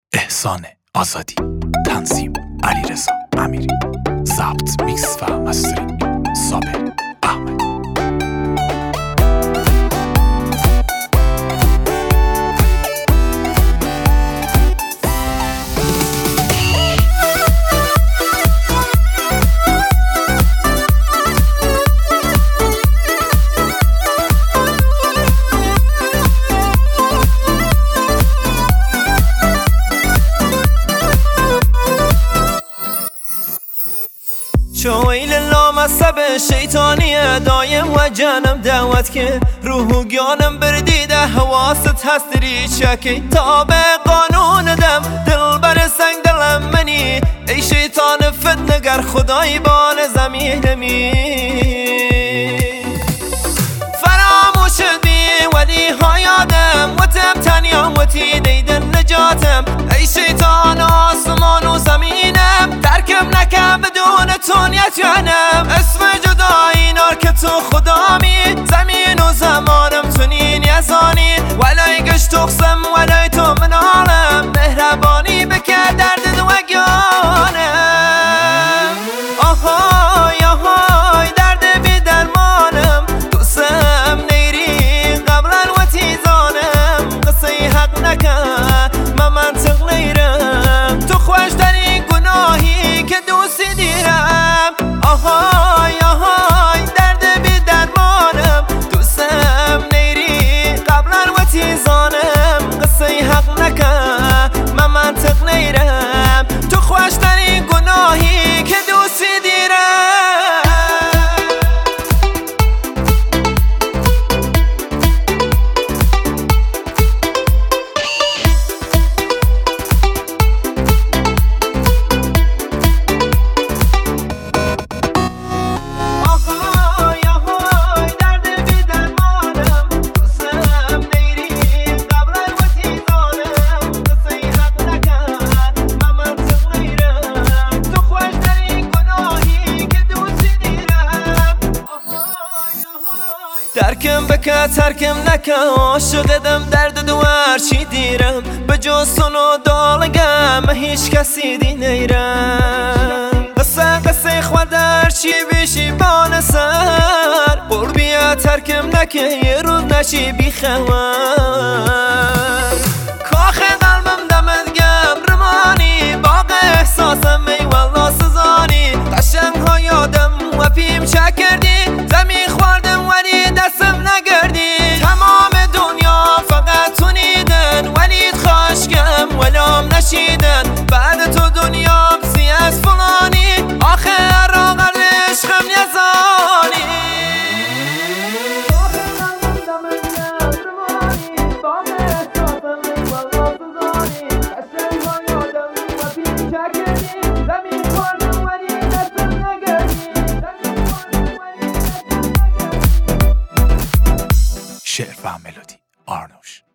احسان آزادی، تنظیم علیرضا امیری، ضبط میکس و مسترینگ صابر احمد. شویل لامصب شیطانیه دایم و جانم دعوت که روح و گیانم بردیده حواست هست دری چکی تا به قانون دم دل بر سنگ دلم منی ای شیطان فتنگر خدای بان زمین می فراموش بی ولی ها یادم و تم تنیا و تی دیدن نجاتم ای شیطان آسمان و زمینم ترکم نکن بدون تو نیتونم اسم جدایی نار که تو خدامی زمین و زمانم تو نیزانی ولای گشت تقسم ولای تو منالم مهربانی بکر درد دوگانم آهای آهای درد بی درمانم دوستم نیری قبلا و تیزانم قصه حق نکن من منطق نیرم تو خوش در این گناهی که دوستی دیرم آهای آهای درد بی درمانم دوستم نیری قبلا و تیزانم قصه حق نکن من منطق نیرم تو خوش در این گناهی که دوستی دیرم درکم بکه ترکم نکه عاشقدم درد دوار چی دیرم به جز سنو دالگم هیچ کسی دی نیرم قصه خودر چی بیشی بان سر قربیه ترکم نکه یه روز نشی بی خبر کاخ قلبم دمت گم رمانی باق احساسم ای والله سزانی قشنگ ها یادم و پیم چک کردی زمین خوردم ولی دستم نگردی تمام دنیا فقط تو نیدن ولی خاشکم ولام نشیدن بعد تو دنیام سی از فلانی آخر را قلب عشقم یزانی شعر و ملودی آرنوش.